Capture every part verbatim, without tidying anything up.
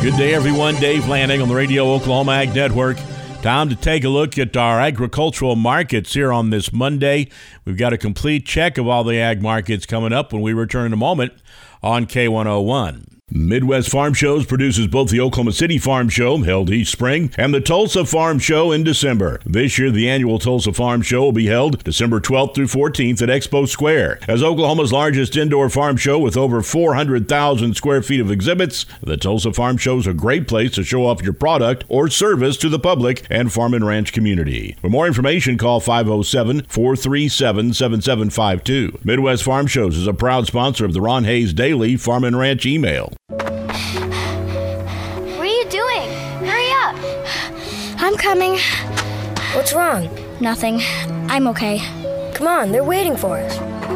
Good day, everyone. Dave Lanning on the Radio Oklahoma Ag Network. Time to take a look at our agricultural markets here on this Monday. We've got a complete check of all the ag markets coming up when we return in a moment on K one oh one. Midwest Farm Shows produces both the Oklahoma City Farm Show, held each spring, and the Tulsa Farm Show in December. This year, the annual Tulsa Farm Show will be held December twelfth through fourteenth at Expo Square. As Oklahoma's largest indoor farm show with over four hundred thousand square feet of exhibits, the Tulsa Farm Show is a great place to show off your product or service to the public and farm and ranch community. For more information, call five oh seven, four three seven, seven seven five two. Midwest Farm Shows is a proud sponsor of the Ron Hayes Daily Farm and Ranch email. What are you doing? Hurry up! I'm coming. What's wrong? Nothing. I'm okay. Come on, they're waiting for us.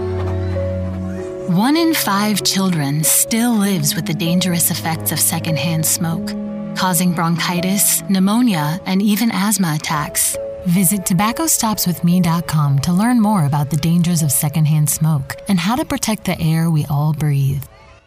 One in five children still lives with the dangerous effects of secondhand smoke, causing bronchitis, pneumonia, and even asthma attacks. Visit tobacco stops with me dot com to learn more about the dangers of secondhand smoke and how to protect the air we all breathe.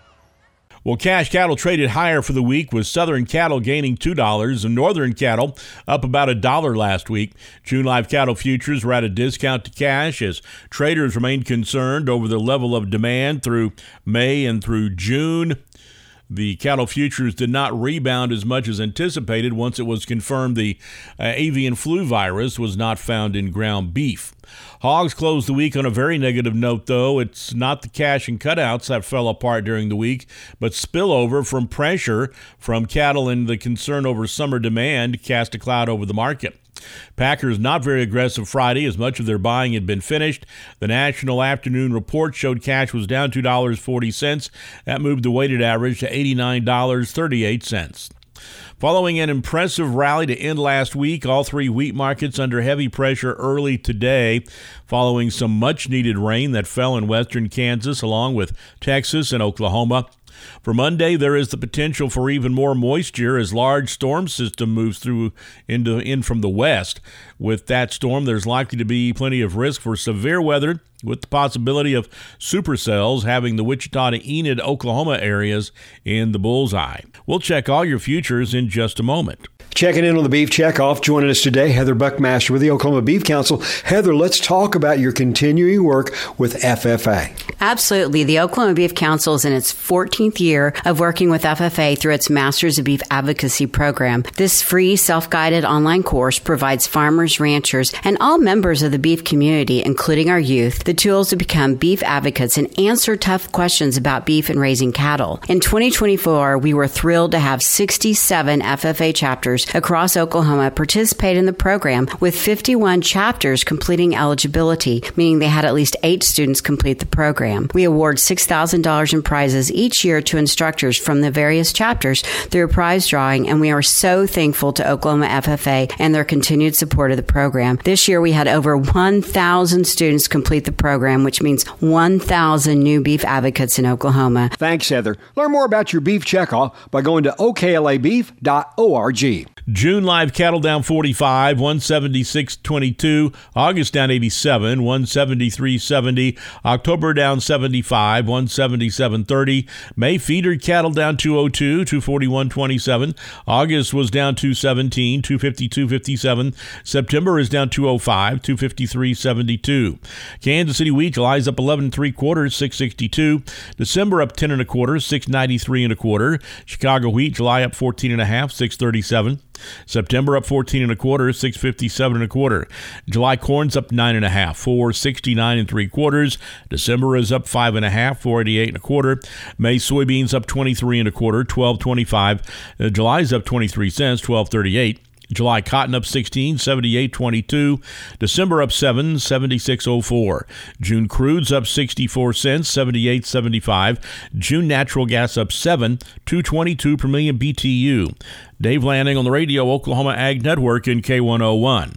Well, cash cattle traded higher for the week, with Southern cattle gaining two dollars and Northern cattle up about a dollar last week. June live cattle futures were at a discount to cash as traders remained concerned over the level of demand through May and through June. The cattle futures did not rebound as much as anticipated once it was confirmed the uh, avian flu virus was not found in ground beef. Hogs closed the week on a very negative note, though. It's not the cash and cutouts that fell apart during the week, but spillover from pressure from cattle and the concern over summer demand cast a cloud over the market. Packers not very aggressive Friday as much of their buying had been finished. The National Afternoon Report showed cash was down two dollars and forty cents. That moved the weighted average to eighty-nine dollars and thirty-eight cents. Following an impressive rally to end last week, all three wheat markets under heavy pressure early today, following some much-needed rain that fell in western Kansas along with Texas and Oklahoma. For Monday, there is the potential for even more moisture as large storm system moves through into in from the west. With that storm, there's likely to be plenty of risk for severe weather, with the possibility of supercells having the Wichita to Enid, Oklahoma areas in the bullseye. We'll check all your futures in just a moment. Checking in on the Beef Checkoff. Joining us today, Heather Buckmaster with the Oklahoma Beef Council. Heather, let's talk about your continuing work with F F A. Absolutely. The Oklahoma Beef Council is in its fourteenth year of working with F F A through its Masters of Beef Advocacy program. This free, self-guided online course provides farmers, ranchers, and all members of the beef community, including our youth, the tools to become beef advocates and answer tough questions about beef and raising cattle. In twenty twenty-four, we were thrilled to have sixty-seven F F A chapters across Oklahoma participate in the program, with fifty-one chapters completing eligibility, meaning they had at least eight students complete the program. We award six thousand dollars in prizes each year to instructors from the various chapters through a prize drawing, and we are so thankful to Oklahoma F F A and their continued support of the program. This year, we had over one thousand students complete the program, which means one thousand new beef advocates in Oklahoma. Thanks, Heather. Learn more about your beef checkoff by going to O K L A beef dot org. June live cattle down forty-five, one seventy-six twenty-two. August down eighty-seven, one seventy-three seventy. October down seventy-five, one seventy-seven thirty. May feeder cattle down two oh two, two forty-one twenty-seven. August was down two seventeen, two fifty-two fifty-seven. September is down two oh five, two fifty-three seventy-two. Kansas City wheat July's up eleven and three quarters, six sixty-two. December up ten and a quarter, six ninety-three and a quarter. Chicago wheat July up fourteen and a half, six thirty-seven. September up fourteen and a quarter, six fifty-seven and a quarter. July corn's up nine and a half, four sixty-nine and three quarters. December is up five and a half, four eighty-eight and a quarter. May soybeans up twenty-three and a quarter, twelve twenty-five. Uh, July's up twenty-three cents, twelve thirty-eight. July cotton up sixteen, seventy-eight twenty-two. December up seven, seventy-six oh four. June crude's up sixty-four cents, seventy-eight seventy-five. June natural gas up seven, two twenty-two per million B T U. Dave Lanning on the Radio Oklahoma Ag Network in K one oh one.